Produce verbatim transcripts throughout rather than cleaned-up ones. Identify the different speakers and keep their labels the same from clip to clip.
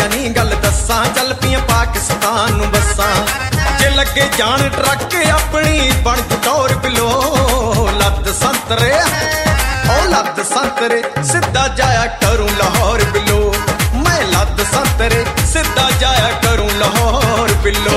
Speaker 1: जानी गल दसा चल पिया पाकिस्तान नू बसा जे लगे जान ट्रक अपनी बन टोर बिलो लद संतरे ओ लद संतरे सीधा जाया करूं लाहौर बिलो मैं लद संतरे सीधा जाया करूं लाहौर बिलो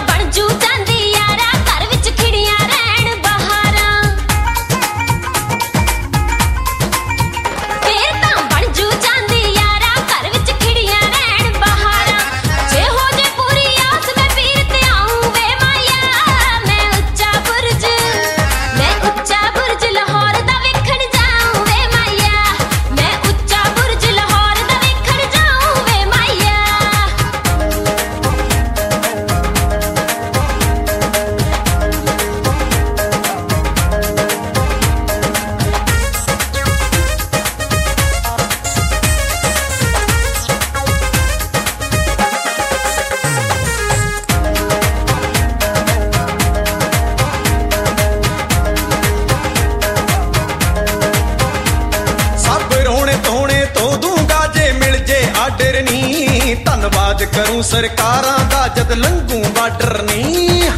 Speaker 1: धन्नवाद करूं सरकारां दा जद लंघूं बार्डर नी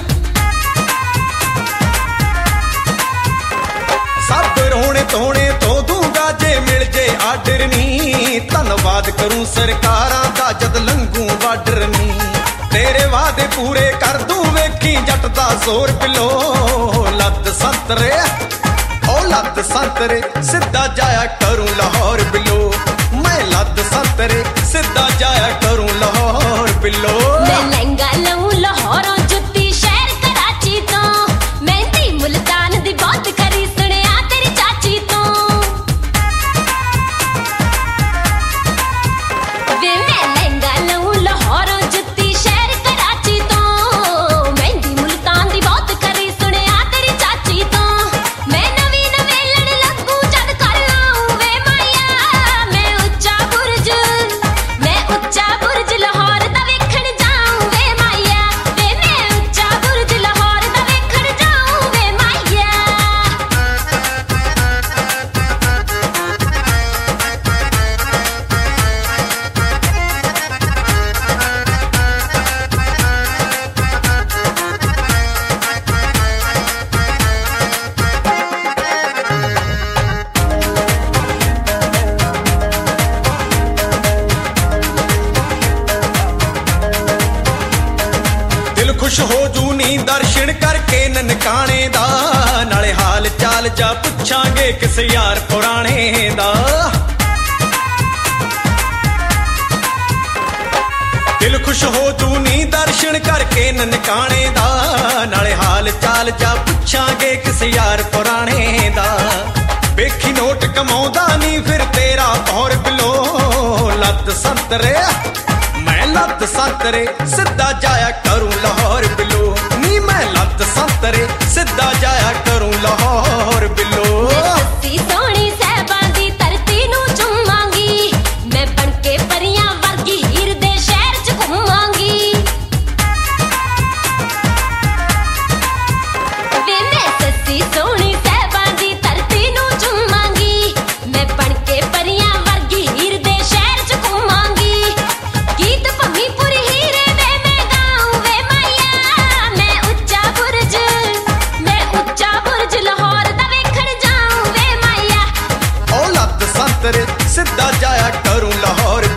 Speaker 1: सब रोने धोने तो दूंगा जे मिल जे आर्डर नी धन्नवाद करूं सरकारां दा जद लंघूं बार्डर नी तेरे वादे पूरे कर दूं वेखी जट दा जोर पिलो लद संतरे ओ लद संतरे सीधा जाया करूं लाहौर बिलो मैं लद संतरे सीधा जाया करूं लाहौर बिलो
Speaker 2: मैं लहंगा लऊं लाहौरों जुत्ती शहर कराची तो मेहंदी मुल्तान दी बहुत करी सुनिया तेरी चाची तो वे मैं लहंगा लऊं लाहौरों जुत्ती शहर कराची तो मेहंदी मुल्तान दी बहुत करी सुनिया तेरी चाची तो मैं नवी नवेलन लगू जद कर लाऊं वे माया मैं उच्चा बुर्ज मैं उच्चा बुर्ज लाहौर दा वेखण जाऊं वे माया वे मैं उच्चा बुर्ज लाहौर दा वेखण जाऊं वे माया
Speaker 1: दिल खुश हो जू नी दर्शन करके ननकाने दा नाले हाल चाल जा पुछांगे किस यार पुराने दा दिल खुश हो जू नी दर्शन करके ननकाने दा नाले हाल चाल जा पुछांगे किस यार पुराने दा वेखी नोट कमाउंदा नी फिर तेरा पौर बिलो लद संतरे मैं लद संतरे सीधा जाया करूं लाहौर बिलो नी मैं लद संतरे सीधा जाया करूं लाहौर बिलो
Speaker 2: सस्ती सोहनी सहबां दी धरती नूं चुमांगी मैं बनके परियां वर्गी हीर दे शहर च घुमांगी वे मैं सस्ती सोहनी सहबां दी धरती नूं चुमांगी मैं बनके परियां वर्गी हीर दे शहर च घुमांगी गीत भम्मीपुरी हीरे वे मैं गाऊं वे माया मैं उच्चा बुर्ज मैं उच्चा बुर्ज लाहौर दा वेखण जाऊं वे माया
Speaker 1: ओ लद संतरे सीधा जाया करूं लाहौर